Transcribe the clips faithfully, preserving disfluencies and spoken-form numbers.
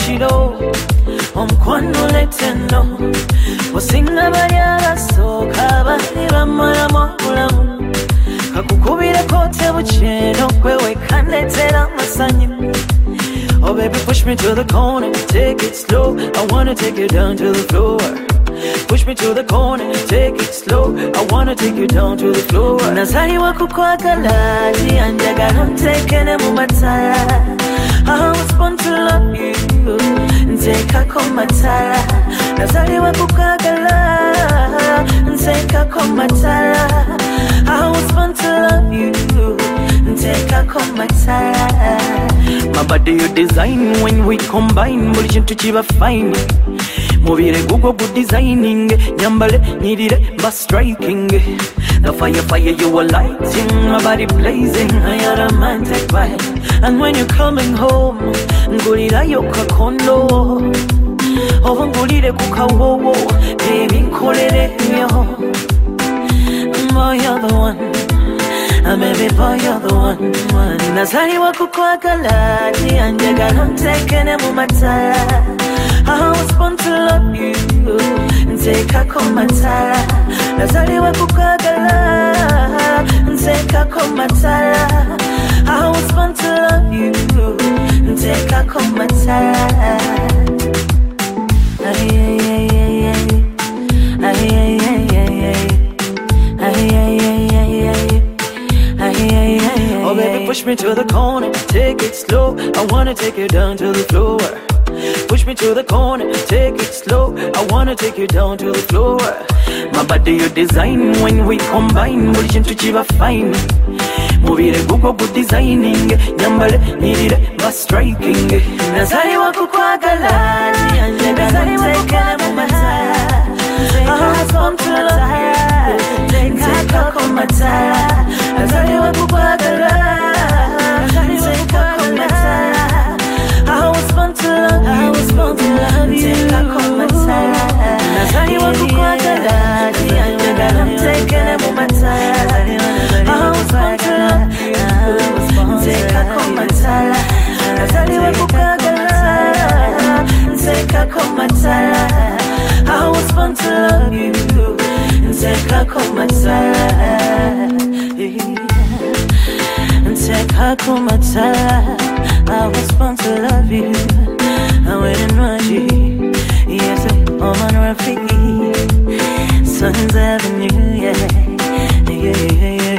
Chilo, on quando le tendo, o singa variara so, cavaliera maramola. Kakukubira kote bucheno, kwewe kande tera masanyi. Oh baby, push me to the corner, take it slow. I wanna take you down to the floor. Push me to the corner, take it slow. I wanna take you down to the floor. Nazaliwa kukwagala, ndianjagala ntekene mumatala. I was born to love you, nteka komatala. Nazaliwa kukwagala, nteka komatala. I was born to love you, nteka komatala. My body you design when we combine, bulijin tuchiba fine. Mubire Google good designing, nyambale nirire ba striking. The fire fire you are lighting, my body blazing, I am a romantic vibe. And when you're coming home, ngulira yoka kondo. Oh ngulire kukawowo, baby nkolere yo. Boy you're the one, uh, baby boy you're the one, one. Nazaliwa kukwagala, ndianjagala ntekene mumatala. I was born to love you, nteka komatala. Nazaliwa kukwagala, nteka komatala. I was born to love you, nteka komatala. Ay ay ay ay ay, ay ay ay ay ay, ay ay ay ay ay, ay ay ay. Oh baby, push me to the corner, take it slow. I wanna take you down to the floor. Push me to the corner, take it slow. I wanna take you down to the floor. My body you design when we combine, bulijin tuchiba fine. Mubire Google good designing, nyambale nirire ba striking. Nazaliwa kukwagala, ndianjagala ntekene mumatala. I was born to love you, nteka komatala. Nazaliwa kukwagala, nteka komatala. I was born to love you, I was born to love you. Nteka komatala. Nazaliwa kukwagala, ndianjagala ntekene mumatala. I was born to love you, nteka komatala. Nazaliwa kukwagala, nteka komatala. I was born to love you, nteka komatala. Nteka komatala. I was born to love you. I went in Raji. Yes, I'm on Rafiki. Sun's Avenue, yeah. Yeah, yeah,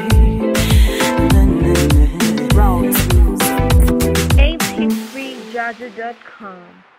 yeah. A P three Jaja dot com